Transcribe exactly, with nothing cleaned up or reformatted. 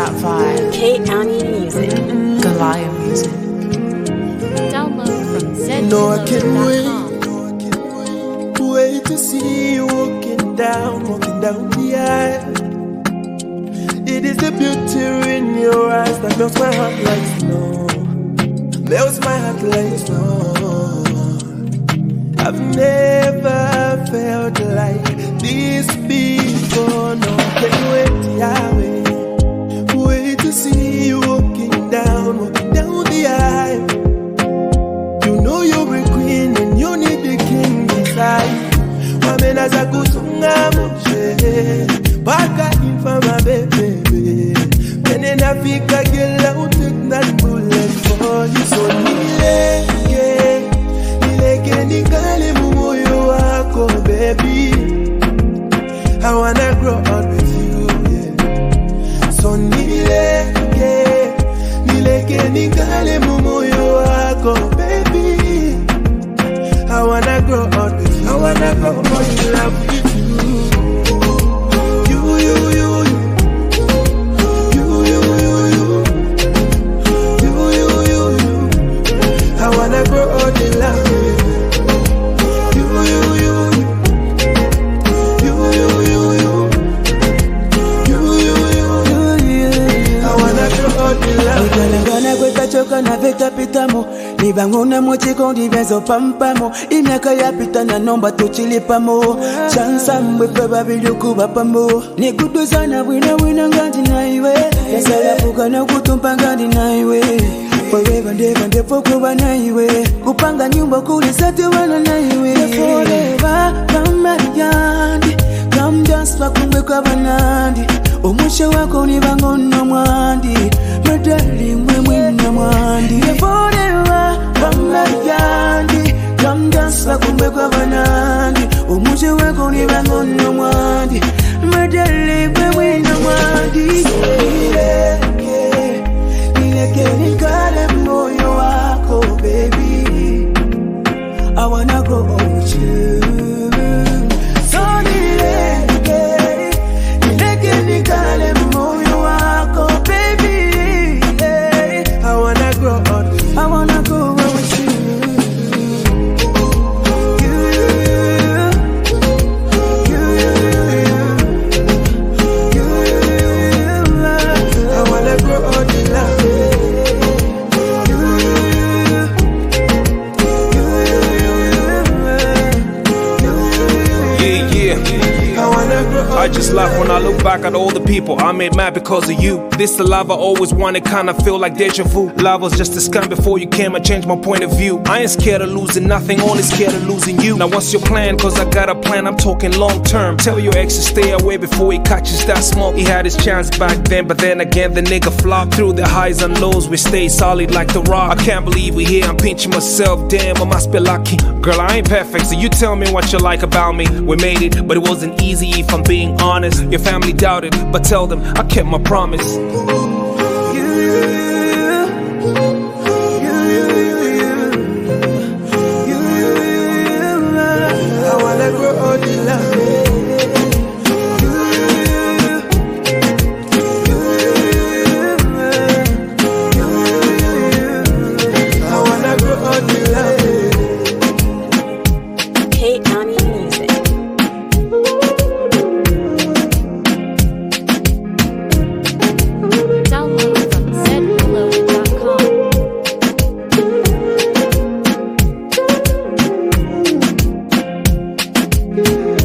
that vibe. K-County Music. Goliath music. Download from zed No, I dot com. can't wait, wait to see you walking down, walking down the aisle. It is the beauty in your eyes that melts my heart like snow, melts my heart like snow. I've never felt like this before. No, I can't wait, Yahweh, wait to see you walking down, walking down the aisle. You know you're a queen and you need the king inside. Wamena za kusunga moshe, baka infa my baby. When in Africa, girl, I'll take that bullet for you. So nileke, nileke nikale mumoyo wako, baby. I wanna grow up with you, yeah. So nileke, nileke nikale mumoyo wako, baby. I wanna grow up with you. I wanna grow up in love with you. You, you, you, you. You, you, you, you. You, you, you, you. I wanna grow up in love with you. You, you, you, you. You, you, you, you. You, you, you, you. I wanna grow up in love with you. Gana kweka choka na veta pitamo Nibanguna mochiko ndivenzo pampamo Imiaka ya pita na nomba tuchilipamo Chansa mwepe babilu kubapamo Nikudu sana wina wina ngandi na iwe Yasala fuka na kutumpa ngandi na iwe Forever ndeva ndepo kuba na iwe Kupanga nyumba kulisate wana na iwe Forever pamariyandi Come dance wakumwe kwa banandi Omushe wako ni bangono mwandi Medali mwe mwina mwandi Forever pamariyandi Come dance wakumwe kwa banandi Omushe wako ni bangono mwandi Medali mwe mwina mwandi Nileke, nileke nikale moyo wako baby I wanna grow up with you So nileke, nileke nikale moyo wako baby I wanna grow up with you. I wanna grow up with you I wanna grow up in love with you. Yeah, yeah. I wanna grow up I just laugh when I look back at all the people I made mad because of you. This the love I always wanted, kinda feel like deja vu. Love was just a scam before you came, I changed my point of view. I ain't scared of losing nothing, only scared of losing you. Now what's your plan? Cause I got a plan, I'm talking long term. Tell your ex to stay away before he catches that smoke. He had his chance back then, but then again the nigga flopped. Through the highs and lows, we stayed solid like the rock. I can't believe we here, I'm pinching myself, damn, I must be lucky. Girl, I ain't perfect, so you tell me what you like about me. We made it, but it wasn't easy if I'm being honest. Your family doubted, but tell them I kept my promise. I wanna grow old in love with you. I wanna grow old in love with you. K-County Music. Download from zed dot com.